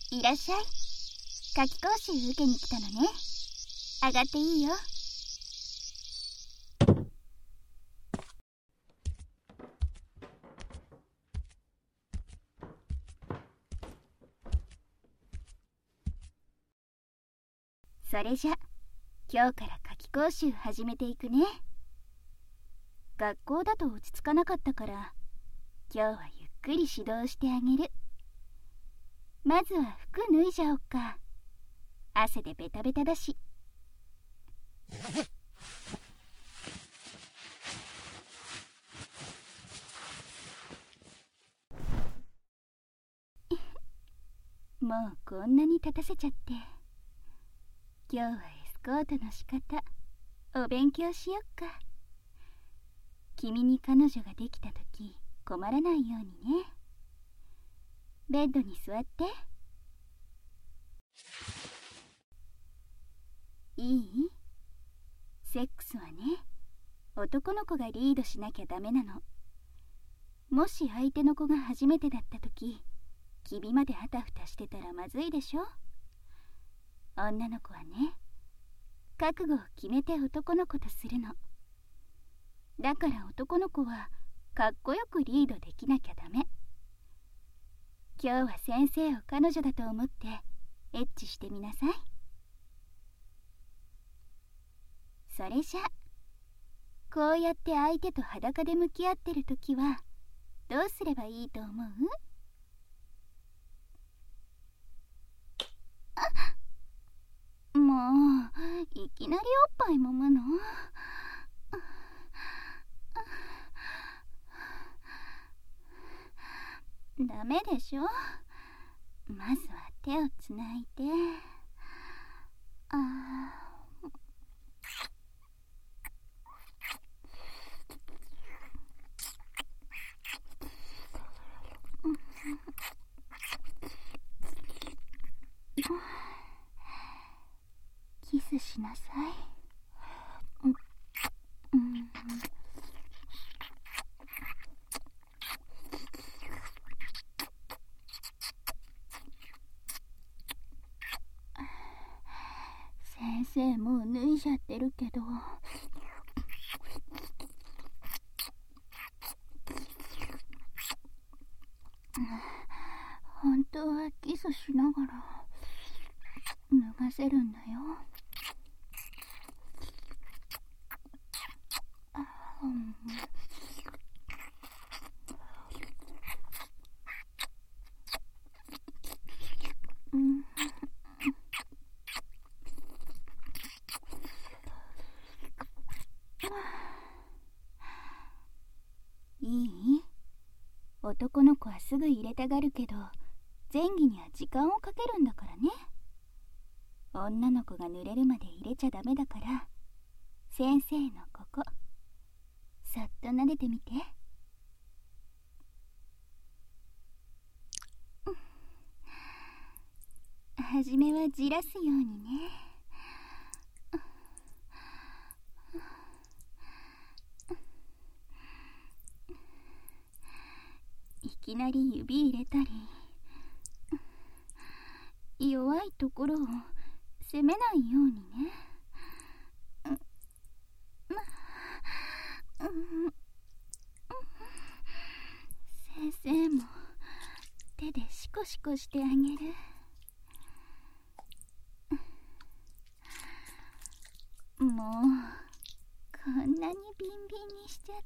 いらっしゃい。夏期講習受けに来たのね。上がっていいよ。それじゃ今日から夏期講習始めていくね。学校だと落ち着かなかったから今日はゆっくり指導してあげる。まずは服脱いじゃおっか。汗でベタベタだし。もうこんなに立たせちゃって。今日はエスコートの仕方お勉強しよっか。君に彼女ができた時困らないようにね。ベッドに座って。いい？セックスはね、男の子がリードしなきゃダメなの。もし相手の子が初めてだった時、君まであたふたしてたらまずいでしょ。女の子はね、覚悟を決めて男の子とするの。だから男の子はかっこよくリードできなきゃダメ。今日は先生を彼女だと思ってエッチしてみなさい。それじゃこうやって相手と裸で向き合ってるときはどうすればいいと思う？もういきなりおっぱい揉むの？ダメでしょ。まずは手をつないで。キスしなさい。先生もう脱いじゃってるけど。本当はキスしながら脱がせるんだよ。いい？男の子はすぐ入れたがるけど前儀には時間をかけるんだからね。女の子が濡れるまで入れちゃダメだから、先生のここそっと撫でてみて。はじめはじらすようにね。いきなり指入れたり、弱いところを責めないようにね。先生も手でシコシコしてあげる。もうこんなにビンビンにしちゃって。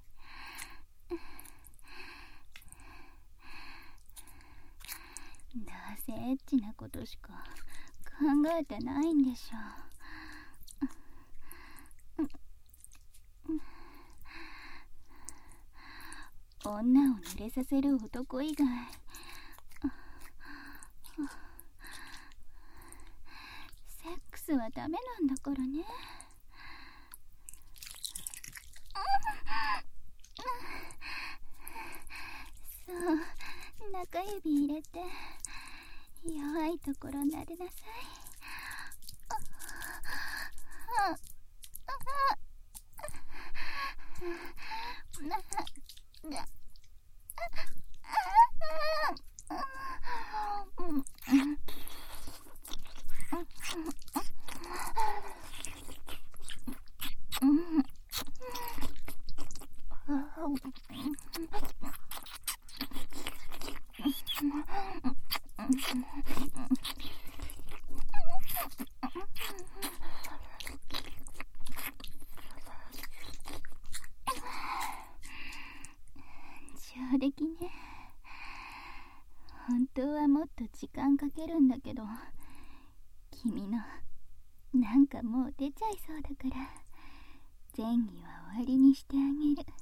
どうせエッチなことしか考えてないんでしょ。女を濡れさせる男以外セックスはダメなんだからね。そう、中指入れて弱いところ撫でなさい。 上出来ね。本当はもっと時間かけるんだけど、君のなんかもう出ちゃいそうだから前儀は終わりにしてあげる。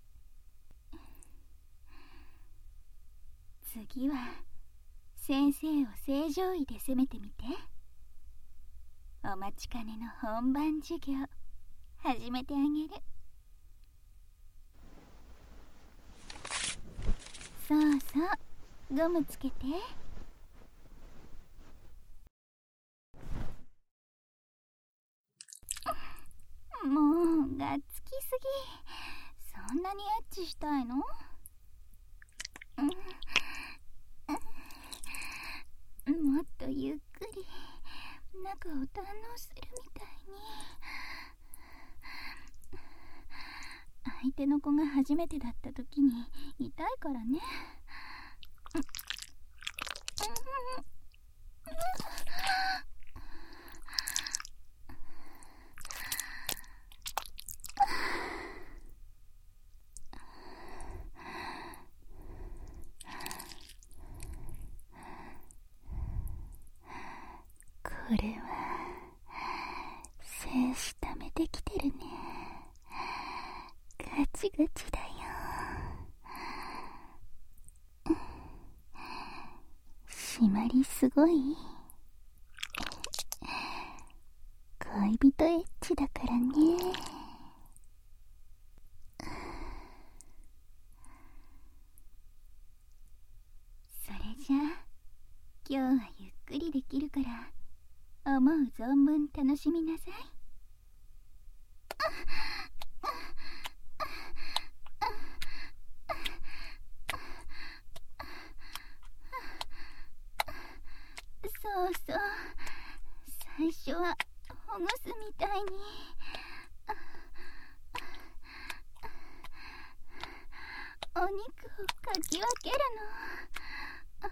次は先生を正常位で攻めてみて。お待ちかねの本番授業始めてあげる。そうそう、ゴムつけて。もうがっつきすぎ。そんなにエッチしたいの？もっとゆっくり中を堪能するみたいに。相手の子が初めてだった時に痛いからね。これは精子溜めてきてるね。ガチガチだよ。締まりすごい。恋人エッチだからね。それじゃあ今日はゆっくりできるから思う存分楽しみなさい。そうそう、最初はほぐすみたいに。お肉をかき分けるの。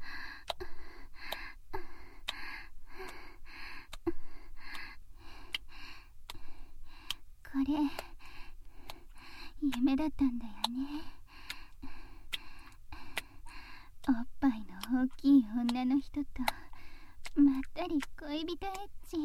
これ夢だったんだよね。おっぱいの大きい女の人とまったり恋人エッチ。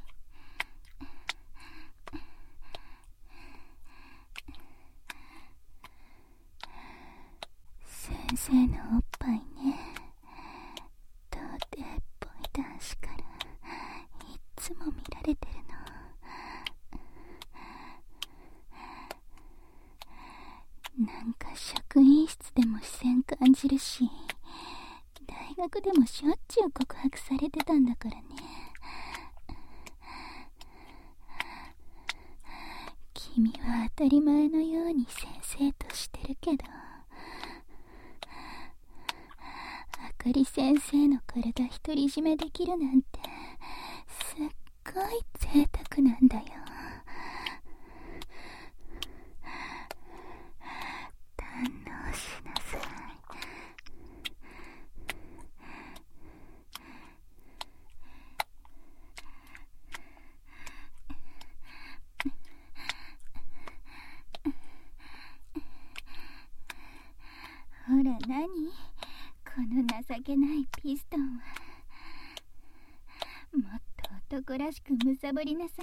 先生のおっぱいね、童貞っぽい男子からいつも見られてるの。なんか職員室でも視線感じるし、大学でもしょっちゅう告白されてたんだからね。君は当たり前のように先生としてるけど、あかり先生の体独り占めできるなんてすっごい贅沢なんだよ。堪能しなさい。ほら何？この情けないピストンは。もっと男らしくむさぼりなさい。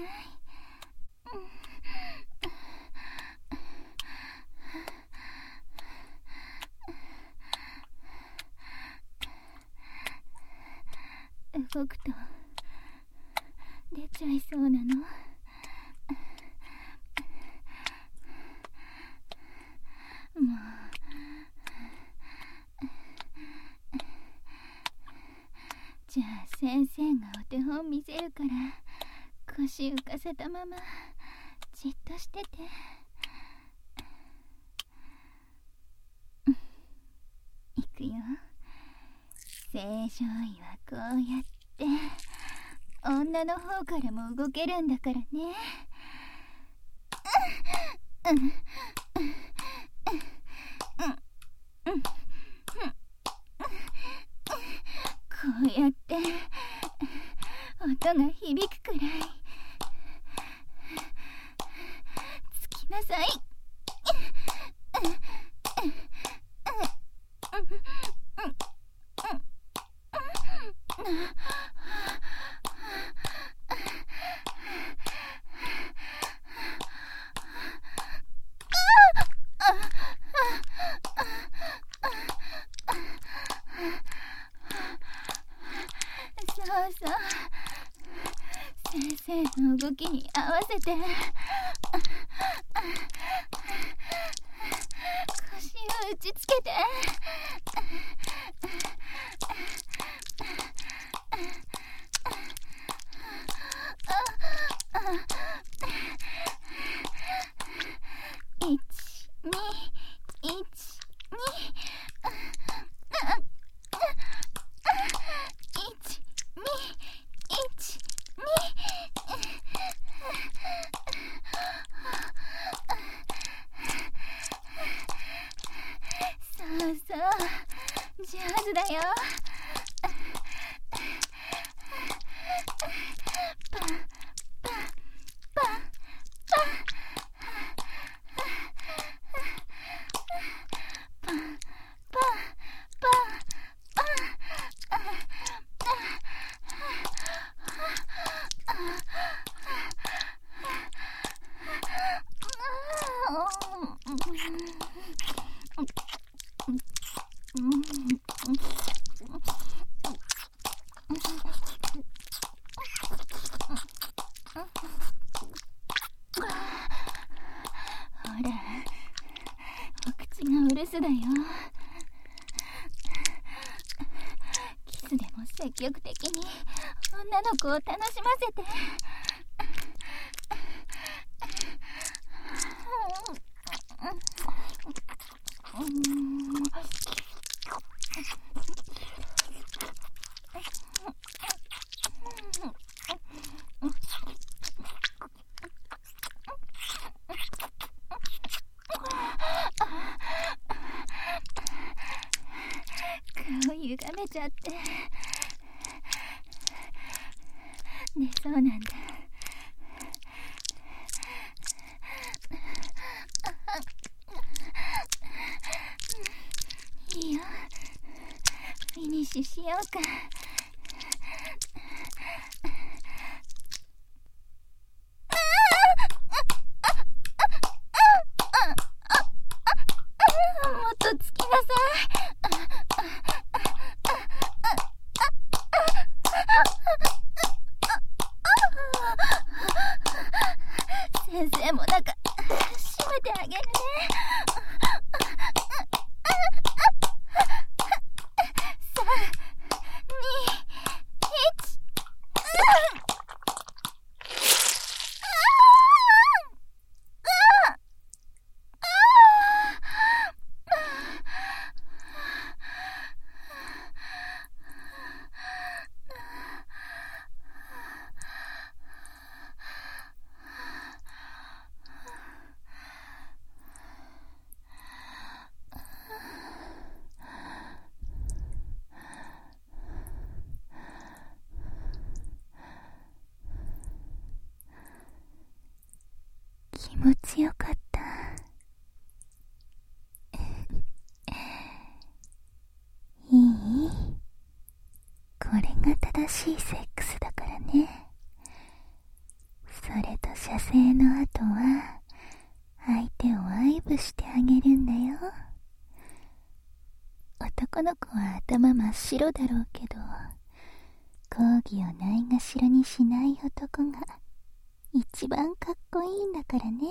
動くと出ちゃいそうなの。もうじゃあ先生がお手本見せるから腰浮かせたままじっとしてて。いくよ。正常位はこうやって女の方からも動けるんだからね。 うやって音が響くくらいつきなさい。そうそう、先生の動きに合わせて腰を打ちつけて。そうそう、上手だよ。パンパンパンパンパンパンパほら、お口がお留守だよ。キスでも積極的に女の子を楽しませて。顔歪めちゃって寝そうなんだ。いいよ、フィニッシュしようか。もっとつきなさい。先生もなんか閉めてあげるね。3、2、1。気持ちよかった。いい？これが正しいセックスだからね。それと射精の後は相手を愛撫してあげるんだよ。男の子は頭真っ白だろうけど、講義をないがしろにしない男が一番かっこいいんだからね。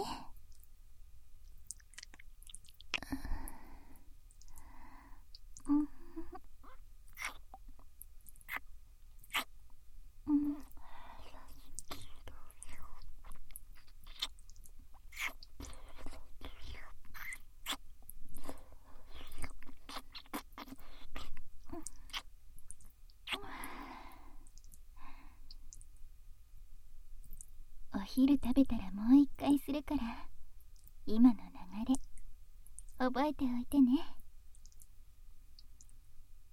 お昼食べたらもう一回するから、今の流れ覚えておいてね。